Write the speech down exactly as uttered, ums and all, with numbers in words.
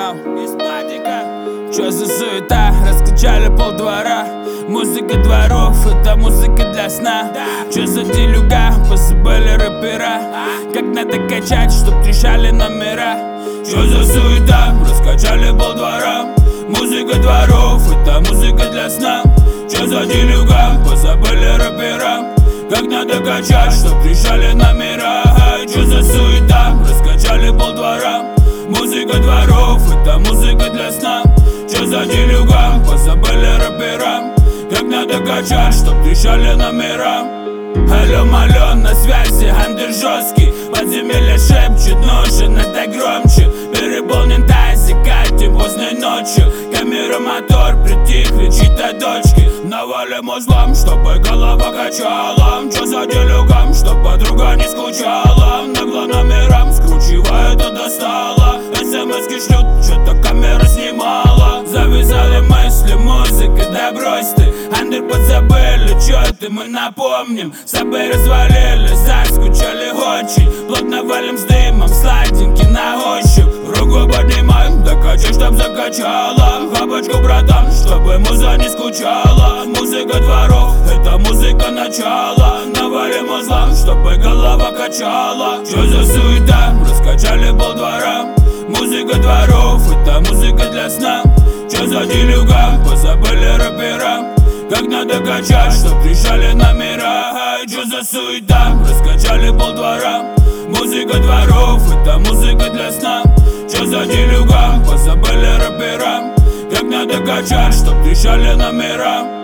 Йоу, из падика. Чё за суета? Раскачали полдвора. Музыка дворов, это музыка для сна. Чё за делюга? Позабыли рэпера. Как надо качать, чтоб трещали номера. Чё за суета? Раскачали полдвора. Музыка дворов, это музыка для сна. Чё за делюга? Позабыли рэпера. Как надо качать, чтоб трещали номера. Чё за суета? Раскачали полдвора. Музыка дворов, это музыка для сна. Чё за делюга? Позабыли рэпера. Как надо качать, чтоб трещали номера. Алло, малё, на связи, андер жесткий. Подземелье шепчет, нужен это громче. Переполнен тазик, катим поздней ночью. Камера, мотор, притихли чьи-то дочки. Навалим узлом, чтобы голова качала. Чё за делюгам, чтоб подруга не скучала. Нагло номерам скручивает и достала. СМСки шлют, чё-то камера снимала. Завязали мысли, музыка, да брось ты. Андер подзабыли, чё ты, мы напомним. Собой развалили, заскучали очень. Плотно валим с дымом, сладенький на ощупь. Руку поднимаем, да качай, чтоб закачала. Хапочку, братан, чтобы муза не скучала. Музыка дворов, это музыка начала. Навалим узлом, чтобы голова качала. Чё за суета? Раскачали полдвора. Музыка дворов, это музыка для сна. Чё за делюга? Позабыли рэпера. Как надо качать, чтоб трещали номера. Чё за суета? Раскачали полдвора. Музыка дворов, это музыка для сна. Чё за делюга? Позабыли рэпера. Как надо качать, чтоб трещали номера.